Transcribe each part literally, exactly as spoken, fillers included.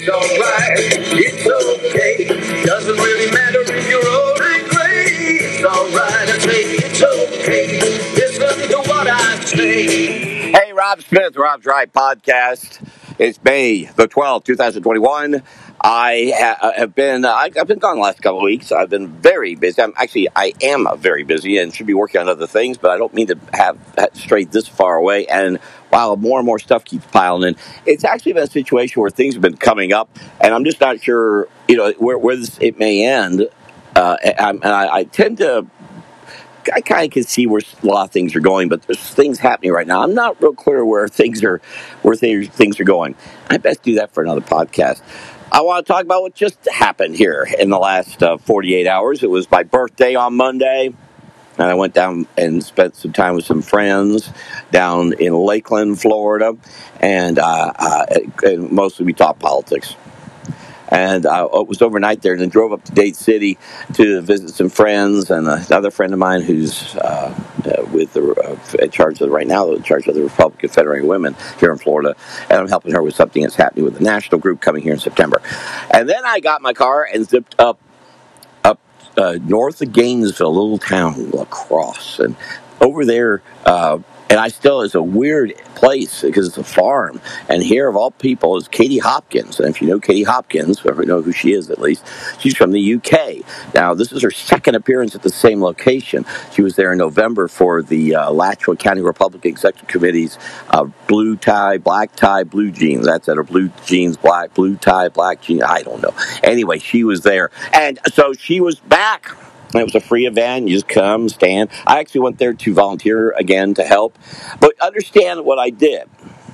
alright. It's okay. Doesn't really matter if you're old and gray. It's alright. I say it's okay. Listen to what I say. Hey, Rob Smith, Rob's Right Podcast. It's May the twelfth, twenty twenty-one. I ha- have been, uh, I've been gone the last couple of weeks. I've been very busy. I'm actually, I am very busy and should be working on other things, but I don't mean to have strayed this far away. And while more and more stuff keeps piling in, it's actually been a situation where things have been coming up, and I'm just not sure, you know, where, where this, it may end. Uh, and I, I tend to, I kind of can see where a lot of things are going, but there's things happening right now. I'm not real clear where things are, where things, things are going. I best do that for another podcast. I want to talk about what just happened here in the last uh, forty-eight hours. It was my birthday on Monday, and I went down and spent some time with some friends down in Lakeland, Florida, and, uh, uh, and mostly we talked politics. And I uh, was overnight there and then drove up to Dade City to visit some friends and another friend of mine who's uh, uh, with the, uh, in charge of, right now, in charge of the Republican Federating Women here in Florida. And I'm helping her with something that's happening with the national group coming here in September. And then I got my car and zipped up up uh, north of Gainesville, a little town, La Crosse. And over there, uh, and I still, it's a weird place because it's a farm. And here, of all people, is Katie Hopkins. And if you know Katie Hopkins, or you know who she is at least, she's from the U K. Now, this is her second appearance at the same location. She was there in November for the uh, Alachua County Republican Executive Committee's uh, blue tie, black tie, blue jeans. That's it, or blue jeans, black, blue tie, black jeans. I don't know. Anyway, she was there. And so she was back. It was a free event. You just come, stand. I actually went there to volunteer again to help. But understand what I did.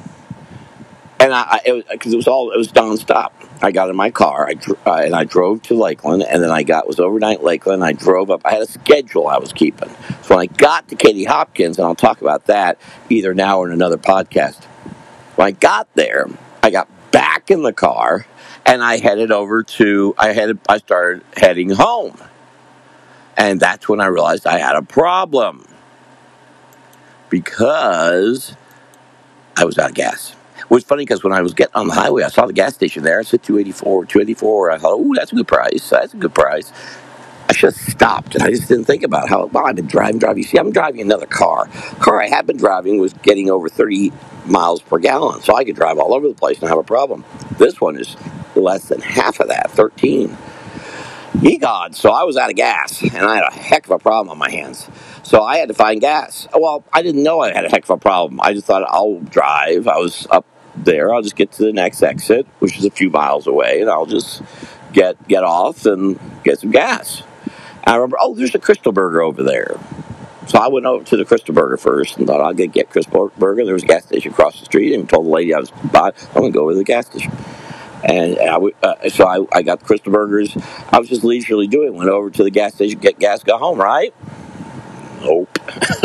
And I, because it, it was all, it was nonstop. I got in my car, I, uh, and I drove to Lakeland, and then I got, was overnight in Lakeland, I drove up. I had a schedule I was keeping. So when I got to Katie Hopkins, and I'll talk about that either now or in another podcast. When I got there, I got back in the car, and I headed over to, I headed, I started heading home. And that's when I realized I had a problem because I was out of gas. It was funny because when I was getting on the highway, I saw the gas station there. I said two eighty-four, two eighty-four. I thought, oh, that's a good price. That's a good price. I should have stopped. And I just didn't think about how, well, I've been driving, driving. You see, I'm driving another car. The car I had been driving was getting over thirty miles per gallon. So I could drive all over the place and have a problem. This one is less than half of that, thirteen. Ye God, so I was out of gas, and I had a heck of a problem on my hands. So I had to find gas. Well, I didn't know I had a heck of a problem. I just thought, I'll drive. I was up there. I'll just get to the next exit, which is a few miles away, and I'll just get get off and get some gas. And I remember, oh, there's a Crystal Burger over there. So I went over to the Crystal Burger first and thought, I'll get, get Crystal Burger. There was a gas station across the street, and told the lady I was by, I'm going to go over to the gas station. And I, uh, so I, I got Crystal Burgers. I was just leisurely doing it. Went over to the gas station, get gas, got home, right? Nope.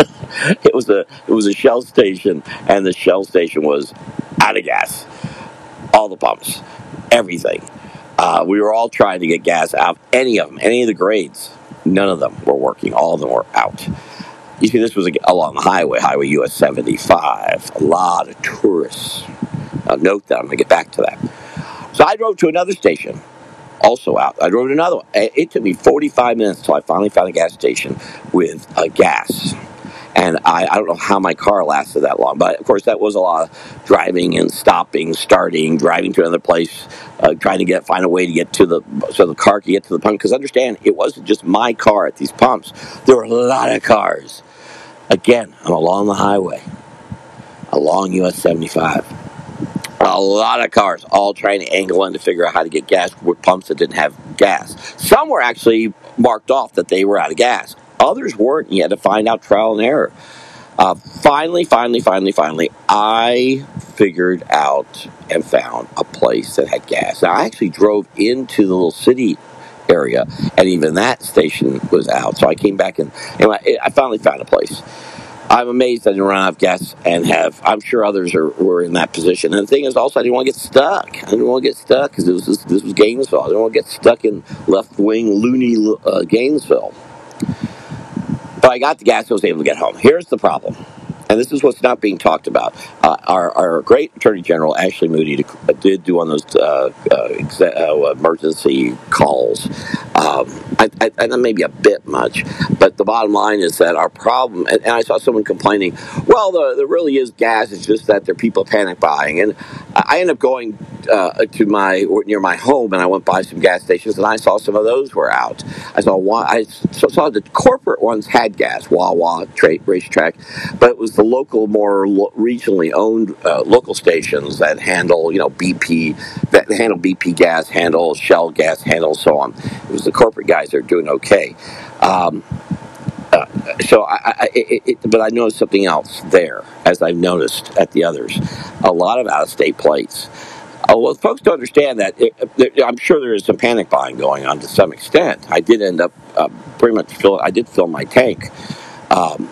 it was a it was a Shell station, and the Shell station was out of gas. All the pumps, everything. Uh, we were all trying to get gas out. Any of them, any of the grades, none of them were working. All of them were out. You see, this was along the highway, Highway U S seventy-five. A lot of tourists. Now, note that. I'm going to get back to that. So I drove to another station, also out. I drove to another one. It took me forty-five minutes until I finally found a gas station with a gas. And I, I don't know how my car lasted that long. But, of course, that was a lot of driving and stopping, starting, driving to another place, uh, trying to get find a way to get to the, so the car could get to the pump. Because understand, it wasn't just my car at these pumps. There were a lot of cars. Again, I'm along the highway, along U S seventy-five. A lot of cars all trying to angle in to figure out how to get gas with pumps that didn't have gas. Some were actually marked off that they were out of gas. Others weren't. You had to find out trial and error. Uh, finally, finally, finally, finally, I figured out and found a place that had gas. Now, I actually drove into the little city area, and even that station was out. So I came back, and, and I, I finally found a place. I'm amazed I didn't run out of gas and have, I'm sure others are, were in that position. And the thing is also, I didn't want to get stuck. I didn't want to get stuck because this was, this was Gainesville. I didn't want to get stuck in left-wing, loony uh, Gainesville. But I got the gas, I was able to get home. Here's the problem. and this is what's not being talked about. Uh, our, our great Attorney General, Ashley Moody, did do one of those uh, uh, exe- uh, emergency calls. Um, I, I, and maybe a bit much, but the bottom line is that our problem, and, and I saw someone complaining, well, the, there really is gas, it's just that there are people panic buying. And I ended up going uh, to my, near my home, and I went by some gas stations, and I saw some of those were out. I saw one, I saw the corporate ones had gas, Wawa, tra- racetrack, but it was the local, more lo- regionally owned uh, local stations that handle, you know, B P, that handle B P gas, handle Shell gas, handle so on. It was the corporate guys that are doing okay. Um, uh, so, I, I it, it, but I noticed something else there, as I've noticed at the others. A lot of out-of-state plates. Uh, well, folks don't understand that. It, it, I'm sure there is some panic buying going on to some extent. I did end up uh, pretty much fill. I did fill my tank. Um,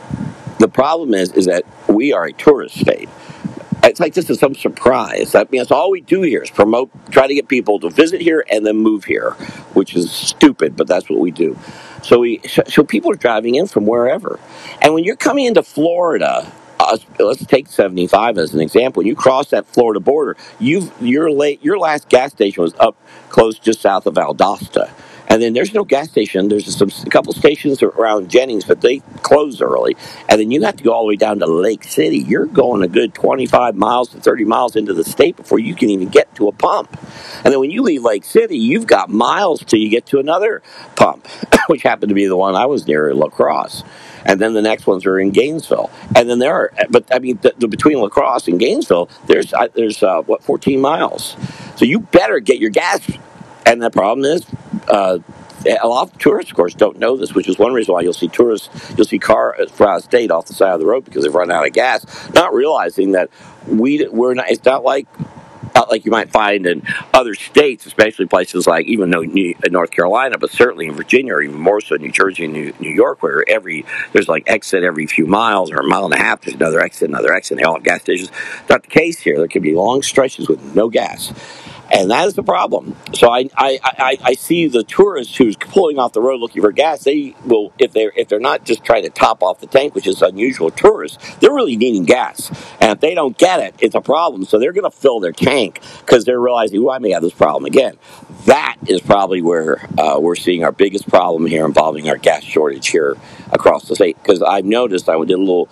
the problem is, is that we are a tourist state. It's like this is some surprise. I mean, that's all we do here is promote, try to get people to visit here and then move here, which is stupid, but that's what we do. So we, so people are driving in from wherever, and when you're coming into Florida, uh, let's take seventy-five as an example. When you cross that Florida border, you've your late your last gas station was up close just south of Valdosta. And then there's no gas station. There's some, a couple stations around Jennings, but they close early. And then you have to go all the way down to Lake City. You're going a good twenty-five miles to thirty miles into the state before you can even get to a pump. And then when you leave Lake City, you've got miles till you get to another pump, which happened to be the one I was near in La Crosse. And then the next ones are in Gainesville. And then there are, but I mean, the, the, between La Crosse and Gainesville, there's, uh, there's uh, what, fourteen miles. So you better get your gas. And the problem is, uh, a lot of tourists, of course, don't know this, which is one reason why you'll see tourists, you'll see cars from out of state off the side of the road because they've run out of gas, not realizing that we, we're not, it's not like, not like you might find in other states, especially places like, even though North Carolina, but certainly in Virginia, or even more so New Jersey and New, New York, where every, there's like exit every few miles or a mile and a half, there's another exit, another exit, and they all have gas stations. Not the case here. There can be long stretches with no gas. And that is the problem. So I, I, I, I see the tourists who's pulling off the road looking for gas. They will, if they're if they're not just trying to top off the tank, which is unusual tourists, they're really needing gas. And if they don't get it, it's a problem. So they're going to fill their tank because they're realizing, oh, I may have this problem again. That is probably where uh, we're seeing our biggest problem here involving our gas shortage here across the state. Because I've noticed, I did a little,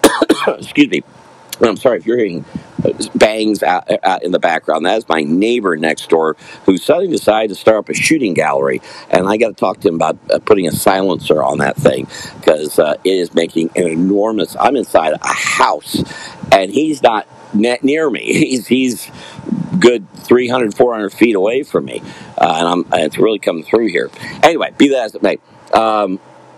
excuse me, I'm sorry if you're hearing bangs out, out in the background. That is my neighbor next door who suddenly decided to start up a shooting gallery. And I got to talk to him about uh, putting a silencer on that thing because uh, it is making an enormous... I'm inside a house, and he's not net near me. He's he's good three hundred, four hundred feet away from me. Uh, and I'm, it's really coming through here. Anyway, be that as it may. Um,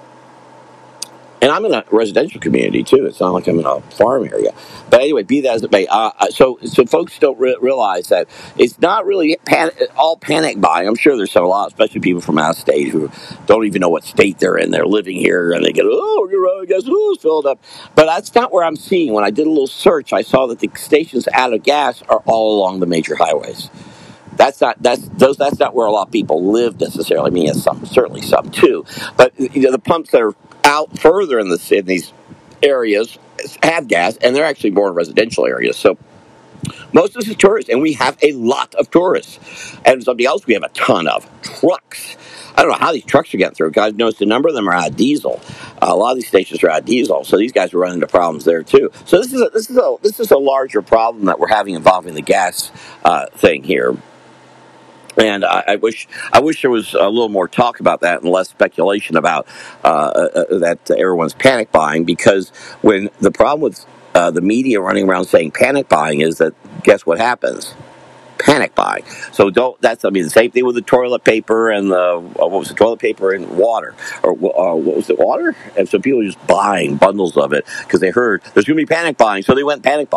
And I'm in a residential community, too. It's not like I'm in a farm area. But anyway, be that as it may. Uh, so so folks don't re- realize that it's not really pan- all panic buying. I'm sure there's some, a lot, especially people from out of state who don't even know what state they're in. They're living here, and they get, oh, you're out of gas, oh, it's filled up. But that's not where I'm seeing. When I did a little search, I saw that the stations out of gas are all along the major highways. That's not that's those that's not where a lot of people live necessarily. I mean, yes, some certainly some too, but you know the pumps that are out further in the in these areas have gas, and they're actually more in residential areas. So most of this is tourists, and we have a lot of tourists. And something else we have a ton of trucks. I don't know how these trucks are getting through. Guys, notice a number of them are out of diesel. Uh, a lot of these stations are out of diesel, so these guys are running into problems there too. So this is a, this is a this is a larger problem that we're having involving the gas uh, thing here. And I, I wish I wish there was a little more talk about that and less speculation about uh, uh, that everyone's panic buying. Because when the problem with uh, the media running around saying panic buying is that, guess what happens? Panic buying. So don't. That's I mean the same thing with the toilet paper and the uh, what was the toilet paper and water or uh, what was it water? And so people are just buying bundles of it because they heard there's going to be panic buying, so they went panic buying.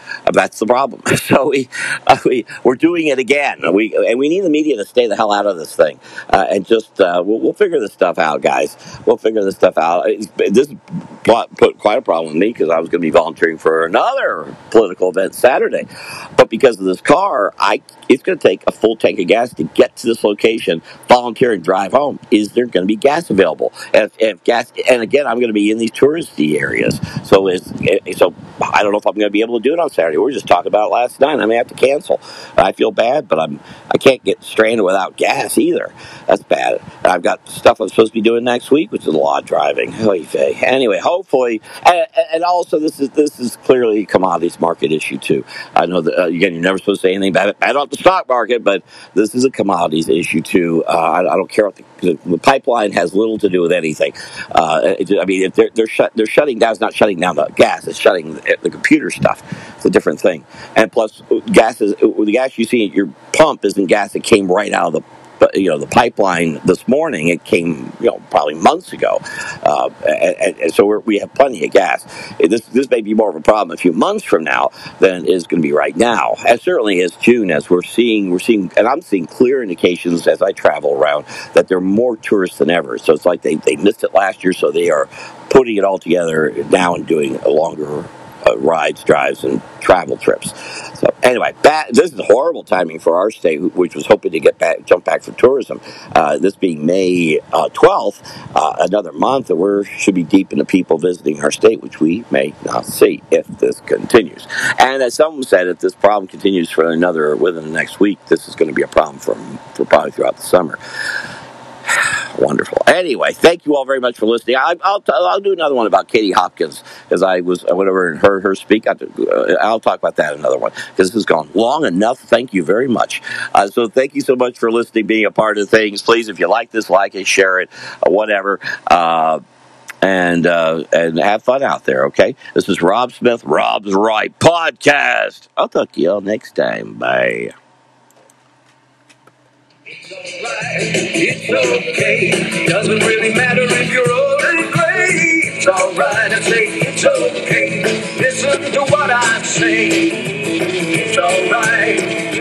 Uh, That's the problem. So we, uh, we we're doing it again. We and we need the media to stay the hell out of this thing uh, and just uh, we'll, we'll figure this stuff out, guys. We'll figure this stuff out. It's, this put quite a problem with me because I was going to be volunteering for another political event Saturday, but because of this car, I it's going to take a full tank of gas to get to this location, volunteer and drive home. Is there going to be gas available? And if, if gas, and again, I'm going to be in these touristy areas, so it's so I don't know if I'm going to be able to do it on Saturday. We were just talking about it last night. I may have to cancel. I feel bad, but I'm I can't get stranded without gas either. That's bad. I've got stuff I'm supposed to be doing next week, which is a lot of driving. Anyway, hopefully, and, and also this is this is clearly a commodities market issue too. I know that uh, again, you're never supposed to say anything bad, bad about the stock market, but this is a commodities issue too. Uh, I, I don't care what the, the, the pipeline has little to do with anything. Uh, it, I mean, if they're they're, shut, they're shutting down. It's not shutting down the gas. It's shutting the, the computer stuff. It's a different thing. And plus, gas is the gas you see at your pump isn't gas that came right out of the. But you know the pipeline this morning, it came you know probably months ago, uh, and, and so we're, we have plenty of gas. This this may be more of a problem a few months from now than it is going to be right now. And certainly as June, as we're seeing, we're seeing, and I'm seeing clear indications as I travel around that there are more tourists than ever. So it's like they they missed it last year, so they are putting it all together now and doing a longer. Uh, rides, drives, and travel trips. So anyway, that, this is horrible timing for our state, which was hoping to get back, jump back for tourism. Uh, this being May uh, twelfth, uh, another month, and we should be deep into people visiting our state, which we may not see if this continues. And as someone said, if this problem continues for another within the next week, this is going to be a problem for, for probably throughout the summer. Wonderful. Anyway, thank you all very much for listening. I, I'll I'll do another one about Katie Hopkins because I was I went over and heard her speak. I, uh, I'll talk about that another one because this has gone long enough. Thank you very much. Uh, so thank you so much for listening, being a part of things. Please, if you like this, like it, share it, uh, whatever. Uh, and uh, and have fun out there, okay? This is Rob Smith, Rob's Right Podcast. I'll talk to you all next time. Bye. It's alright, it's okay. Doesn't really matter if you're old and gray. It's alright, I say it's okay. Listen to what I say. It's alright.